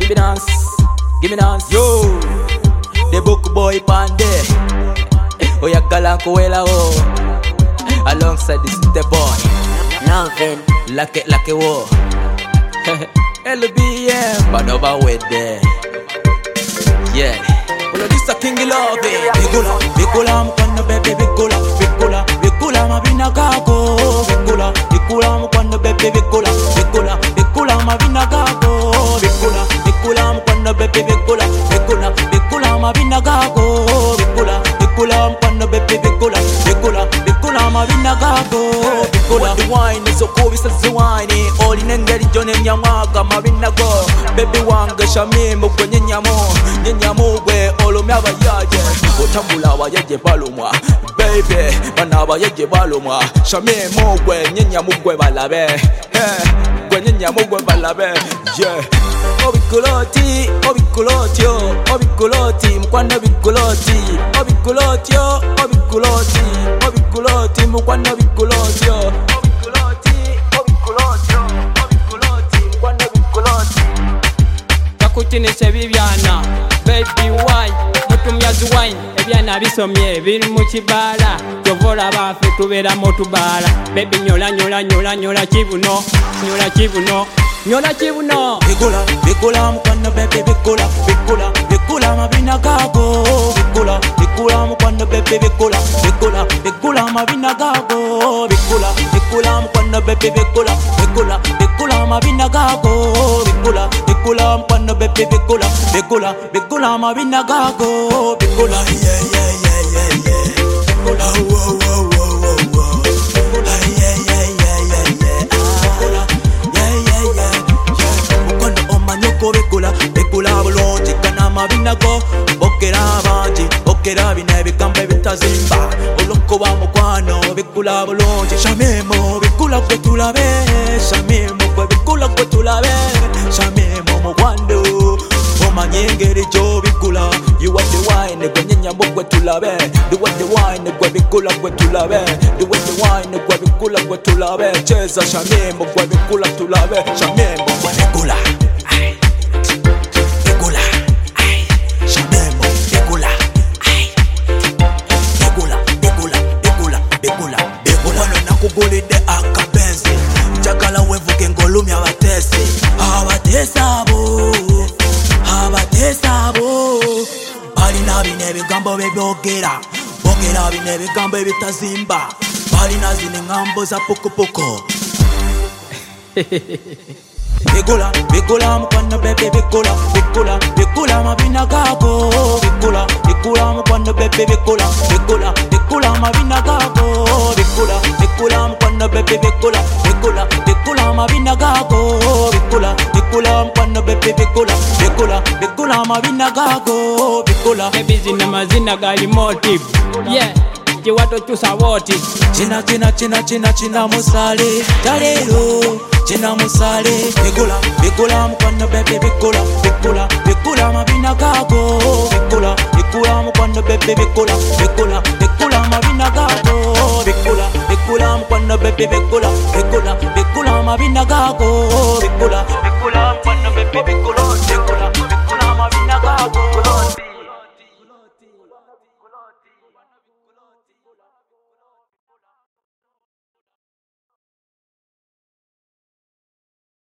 give me dance, yo. The book boy pande, oyagala nkuwela wo. Alongside this the boy, Loving, like wo. LBM, but over with there. Yeah. Well, this a king love it. Bigula, mukwana baby, bigula, mabina gago. Bigula, mukwana baby, bigula, mabina gago. Bigula, mukwana baby, bigula, mabina gago. Bigula, mukwana baby, bigula, mabina gago. What the wine is so cool, it's a wine. All in engeri jone nyamaga mabina go. Baby wange shami mugwe nyenyamu gwe olumya bayaje. Otambula abayeje balumwa. Baby bana abayeje balumwa. Shami mugwe nyenyamu gwe balabe. Gwe nyenyamu gwe balabe. Yeah. Obikuloti, mukwana bikuloti. Obikuloti, mukwana bikuloti. Takutinisa ebibyana, baby wine, mutumyazi wine. Ebyana bisomye biri mu kibala, tovola bafe tubeeramu tubala. Baby nyola kibuno, nyola kibuno. Bigula, mukwana baby, bigula, mabina gago. Bigula, mukwana baby, bigula, mabina gago. Bigula, mukwana baby, bigula, mabina gago. Bigula, mukwana baby, bigula, mabina gago. Bigula, yeah. Bigula, whoa. Bigula bulungi kana mabina go. Okera bine bigambo bitazimba. Olukuba mukwano bigula bulungi. Shamemo bigula gwe tulabe. Shamemo gwe bigula gwe tulabe. Shamemo mukwando omanye engeri gyo bigula. You want the wine gwe nyenyamu gwe tulabe. You want the wine gwe bigula gwe tulabe. You want the wine gwe bigula gwe tulabe. Cheza shamemo gwe bigula tulabe. Shamemo gwe bigula. Kugulide akapenzi njagala wevuke ngolumya abatesabo balina bine ebigambo bebyogera bine ebigambo ebitazimba balina zine ngambo za pukupuku. Bigula, mukwana baby, bigula, mabina gago. Bigula, mukwana baby, bigula, mabina gago. Bigula, mukwana baby, bigula, mabina gago. Bigula, mukwana baby, bigula, mabina gago. Bigula, baby zina mazina gali motive. Yeah. Jiwato chusa woti. China musale. Talero. China musale. Bigula, mukwana baby, bigula, mabina gago. Bigula, mukwana baby, bigula, mabina gago. Bigula, mukwana baby, bigula, mabina gago.